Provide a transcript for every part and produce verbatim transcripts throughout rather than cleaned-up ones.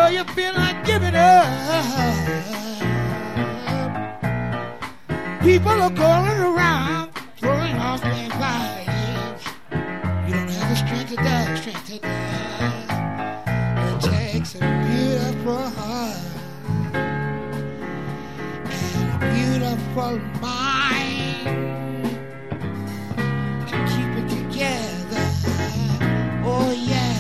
know you feel like giving up. People are going around throwing off their lives. You don't have the strength to die, strength to die. It takes a beautiful heart and a beautiful mind to keep it together. Oh yeah.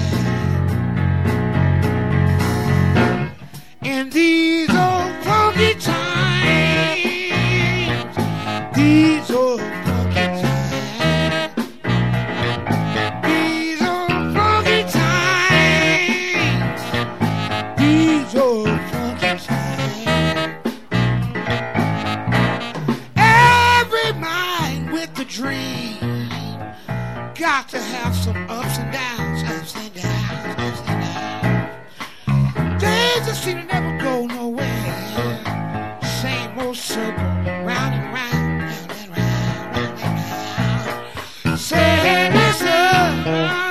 In these old funky times, these old funky times, these old funky times, these old funky times. Every mind with a dream got to have some ups and downs, ups and downs, ups and downs. Days that seem to never go nowhere. Same old circle, round and round, round and round, round and round. Say, listen,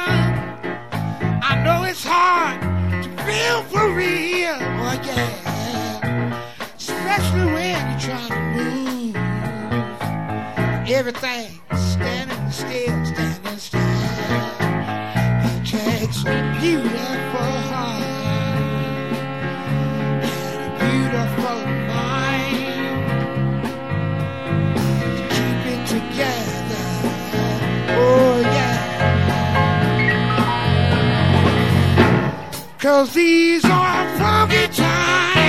I know it's hard to feel for real, oh yeah. Especially when you're trying to move. Everything standing still, standing still. It takes a beautiful heart and a beautiful mind to keep it together. Oh yeah. 'Cause these are funky times.